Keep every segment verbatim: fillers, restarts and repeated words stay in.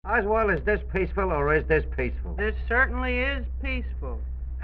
Oswald, is this peaceful or is this peaceful? This certainly is peaceful.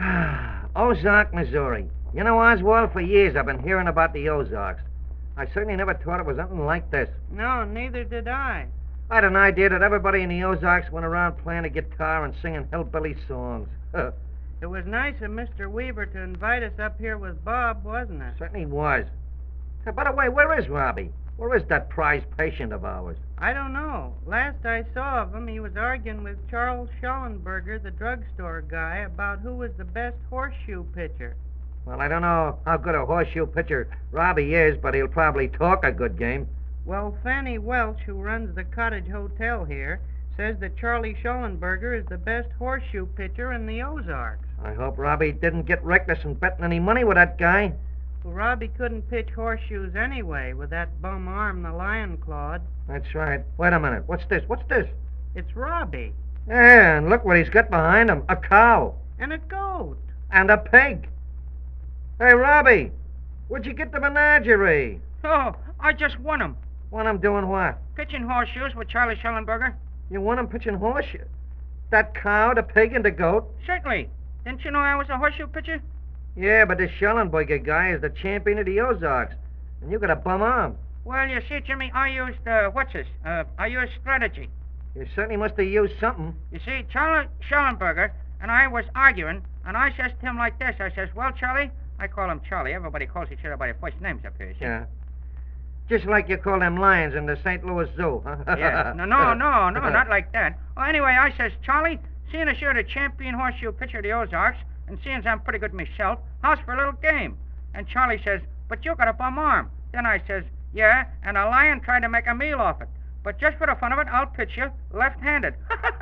Ozark, Missouri. You know, Oswald, for years I've been hearing about the Ozarks. I certainly never thought it was anything like this. No, neither did I. I had an idea that everybody in the Ozarks went around playing a guitar and singing hillbilly songs. It was nice of Mister Weaver to invite us up here with Bob, wasn't it? Certainly was. Hey, by the way, where is Robbie? Where is that prize patient of ours? I don't know. Last I saw of him, he was arguing with Charles Schallenberger, the drugstore guy, about who was the best horseshoe pitcher. Well, I don't know how good a horseshoe pitcher Robbie is, but he'll probably talk a good game. Well, Fanny Welch, who runs the Cottage Hotel here, says that Charlie Schallenberger is the best horseshoe pitcher in the Ozarks. I hope Robbie didn't get reckless and betting any money with that guy. Well, Robbie couldn't pitch horseshoes anyway with that bum arm the lion clawed. That's right. Wait a minute. What's this? What's this? It's Robbie. Yeah, and look what he's got behind him. A cow. And a goat. And a pig. Hey, Robbie, where'd you get the menagerie? Oh, I just won 'em. Won him doing what? Pitching horseshoes with Charlie Schallenberger. You won him pitching horseshoe? That cow, the pig, and the goat? Certainly. Didn't you know I was a horseshoe pitcher? Yeah, but this Schallenberger guy is the champion of the Ozarks, and you got a bum arm. Well, you see, Jimmy, I used, uh, what's this? Uh, I used strategy. You certainly must have used something. You see, Charlie Schallenberger and I was arguing, and I says to him like this. I says, well, Charlie, I call him Charlie. Everybody calls each other by their first names up here, you see? Yeah. Just like you call them lions in the Saint Louis Zoo, huh? Yeah. No, no, no, no, not like that. Well, anyway, I says, Charlie, seeing as you're the champion horseshoe pitcher of the Ozarks, and seeing as I'm pretty good myself, how's for a little game? And Charlie says, but you got a bum arm. Then I says, yeah, and a lion tried to make a meal off it. But just for the fun of it, I'll pitch you left-handed.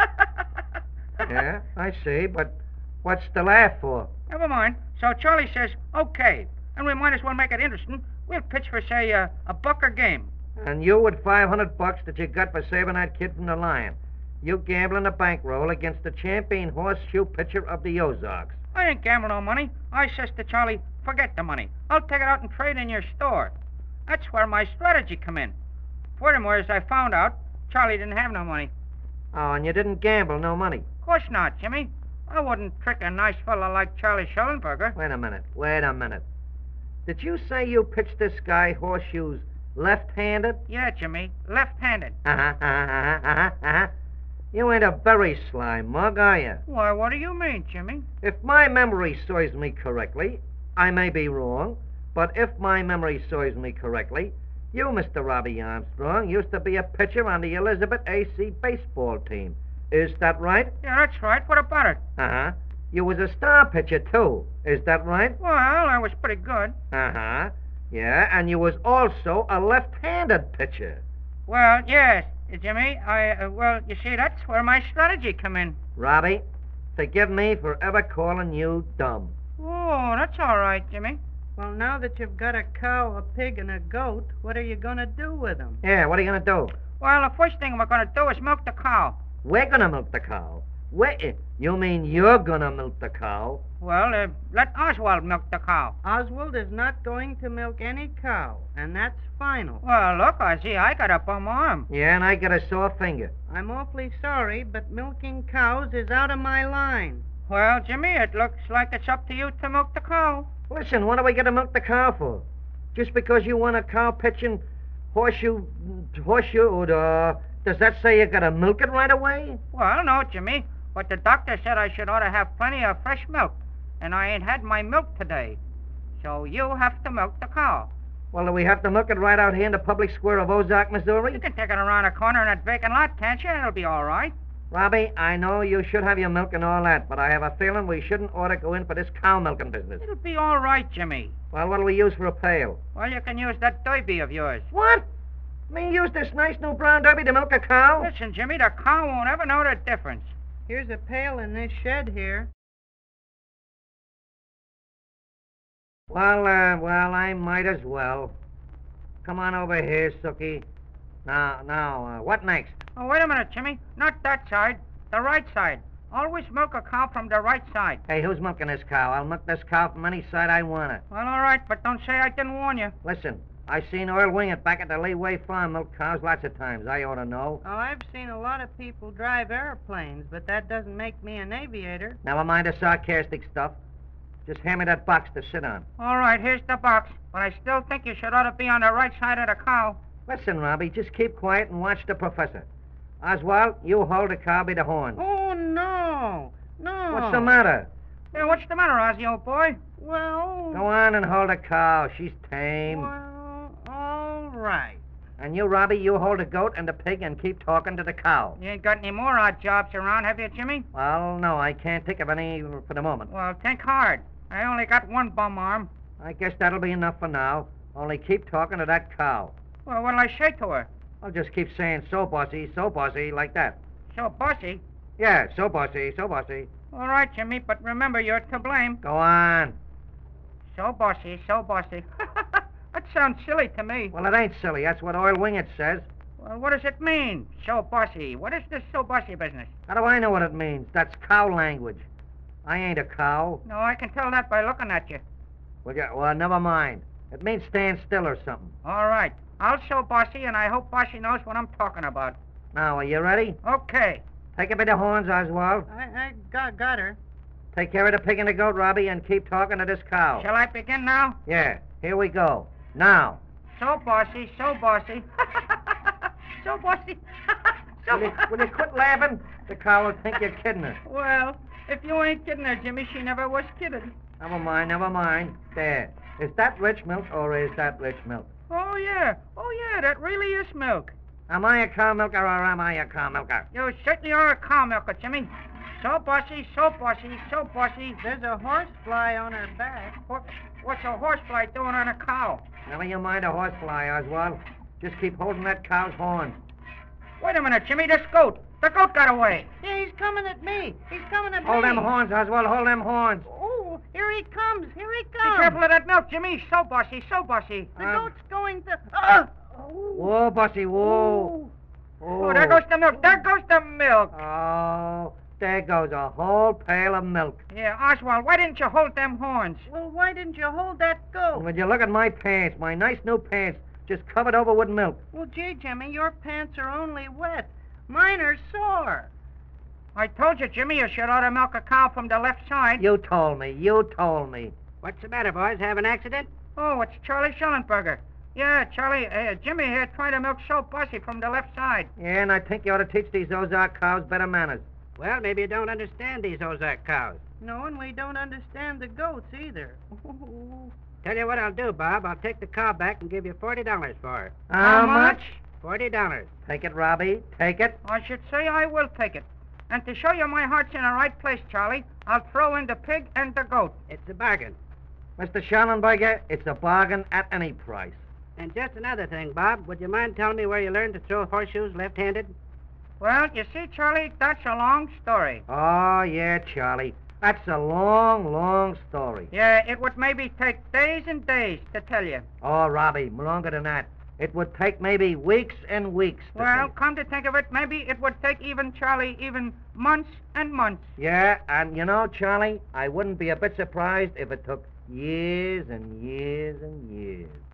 Yeah, I see, but what's the laugh for? Never mind. So Charlie says, okay, and we might as well make it interesting. We'll pitch for, say, uh, a buck a game. And you with five hundred bucks that you got for saving that kid from the lion. You gambling a bankroll against the champion horseshoe pitcher of the Ozarks. I ain't gambling no money. I says to Charlie, forget the money. I'll take it out and trade in your store. That's where my strategy come in. Furthermore, as I found out, Charlie didn't have no money. Oh, and you didn't gamble no money? Of course not, Jimmy. I wouldn't trick a nice fella like Charlie Schallenberger. Wait a minute. Wait a minute. Did you say you pitched this guy horseshoes left-handed? Yeah, Jimmy. Left-handed. Uh-huh, uh-huh, uh-huh, uh-huh, uh-huh. You ain't a very sly mug, are you? Why, what do you mean, Jimmy? If my memory serves me correctly, I may be wrong, but if my memory serves me correctly, you, Mister Robbie Armstrong, used to be a pitcher on the Elizabeth A C baseball team. Is that right? Yeah, that's right. What about it? Uh-huh. You was a star pitcher, too. Is that right? Well, I was pretty good. Uh-huh. Yeah, and you was also a left-handed pitcher. Well, yes, Jimmy. I, uh, well, you see, that's where my strategy come in. Robbie, forgive me for ever calling you dumb. Oh, that's all right, Jimmy. Well, now that you've got a cow, a pig, and a goat, what are you going to do with them? Yeah, what are you going to do? Well, the first thing we're going to do is milk the cow. We're going to milk the cow. Wait, you mean you're going to milk the cow? Well, uh, let Oswald milk the cow. Oswald is not going to milk any cow, and that's final. Well, look, I see I got a bum arm. Yeah, and I got a sore finger. I'm awfully sorry, but milking cows is out of my line. Well, Jimmy, it looks like it's up to you to milk the cow. Listen, what are we going to milk the cow for? Just because you want a cow pitching horseshoe, horseshoe, uh, does that say you got to milk it right away? Well, no, Jimmy. But the doctor said I should ought to have plenty of fresh milk, and I ain't had my milk today. So you have to milk the cow. Well, do we have to milk it right out here in the public square of Ozark, Missouri? You can take it around a corner in that vacant lot, can't you? It'll be all right. Robbie, I know you should have your milk and all that, but I have a feeling we shouldn't ought to go in for this cow milking business. It'll be all right, Jimmy. Well, what'll we use for a pail? Well, you can use that derby of yours. What? Me use this nice new brown derby to milk a cow? Listen, Jimmy, the cow won't ever know the difference. Here's a pail in this shed here. Well, uh, well, I might as well. Come on over here, Sookie. Now, now, uh, what next? Oh, wait a minute, Jimmy. Not that side. The right side. Always milk a cow from the right side. Hey, who's milking this cow? I'll milk this cow from any side I want it. Well, all right, but don't say I didn't warn you. Listen, I seen Earl Wingett back at the Leeway Farm milk cows lots of times. I ought to know. Oh, I've seen a lot of people drive airplanes, but that doesn't make me an aviator. Never mind the sarcastic stuff. Just hand me that box to sit on. All right, here's the box. But I still think you should ought to be on the right side of the cow. Listen, Robbie, just keep quiet and watch the professor. Oswald, you hold the cow by the horns. Oh, no. No. What's the matter? Hey, what's the matter, Ozzy, old boy? Well... Go on and hold the cow. She's tame. Well, all right. And you, Robbie, you hold the goat and the pig and keep talking to the cow. You ain't got any more odd jobs around, have you, Jimmy? Well, no, I can't think of any for the moment. Well, think hard. I only got one bum arm. I guess that'll be enough for now. Only keep talking to that cow. Well, what'll I say to her? I'll just keep saying, so bossy, so bossy, like that. So bossy? Yeah, so bossy, so bossy. All right, Jimmy, but remember, you're to blame. Go on. So bossy, so bossy. That sounds silly to me. Well, it ain't silly. That's what Earl Wingett says. Well, what does it mean, so bossy? What is this so bossy business? How do I know what it means? That's cow language. I ain't a cow. No, I can tell that by looking at you. Well, yeah, well, never mind. It means stand still or something. All right. I'll show Bossy, and I hope Bossy knows what I'm talking about. Now, are you ready? Okay. Take it by the horns, Oswald. I, I got, got her. Take care of the pig and the goat, Robbie, and keep talking to this cow. Shall I begin now? Yeah, here we go. Now. So Bossy, so Bossy. So Bossy. So Will you, will you quit laughing? The cow will think you're kidding her. Well, if you ain't kidding her, Jimmy, she never was kidding. Never mind, never mind. There. Is that rich milk or is that rich milk? Oh, yeah. Oh, yeah, that really is milk. Am I a cow milker or am I a cow milker? You certainly are a cow milker, Jimmy. So Bossy, so Bossy, so Bossy. There's a horsefly on her back. What, what's a horsefly doing on a cow? Never you mind a horsefly, Oswald. Just keep holding that cow's horns. Wait a minute, Jimmy, this goat. The goat got away. Yeah, he's coming at me. He's coming at Hold me. them horns, Oswald. Hold them horns. Oh, here he comes. Here he Be comes. careful of that milk, Jimmy. So Bossy, so Bossy. The Um, goat's going to... Ah! Oh. Whoa, Bossy, whoa. Oh, there goes the milk. There goes the milk. Oh, there goes a whole pail of milk. Yeah, Oswald, why didn't you hold them horns? Well, why didn't you hold that goat? And when you look at my pants, my nice new pants, just covered over with milk. Well, gee, Jimmy, your pants are only wet. Mine are sore. I told you, Jimmy, you should ought to milk a cow from the left side. You told me. You told me. What's the matter, boys? Have an accident? Oh, it's Charlie Schellenberger. Yeah, Charlie, uh, Jimmy here trying to milk so Bossy from the left side. Yeah, and I think you ought to teach these Ozark cows better manners. Well, maybe you don't understand these Ozark cows. No, and we don't understand the goats either. Tell you what I'll do, Bob. I'll take the cow back and give you forty dollars for her. How much? Forty dollars. Take it, Robbie. Take it. I should say I will take it. And to show you my heart's in the right place, Charlie, I'll throw in the pig and the goat. It's a bargain. Mister Schallenberger, it's a bargain at any price. And just another thing, Bob. Would you mind telling me where you learned to throw horseshoes left-handed? Well, you see, Charlie, that's a long story. Oh, yeah, Charlie. That's a long, long story. Yeah, it would maybe take days and days to tell you. Oh, Robbie, longer than that. It would take maybe weeks and weeks. To Well, think. come to think of it, maybe it would take even Charlie even months and months. Yeah, and you know, Charlie, I wouldn't be a bit surprised if it took years and years and years.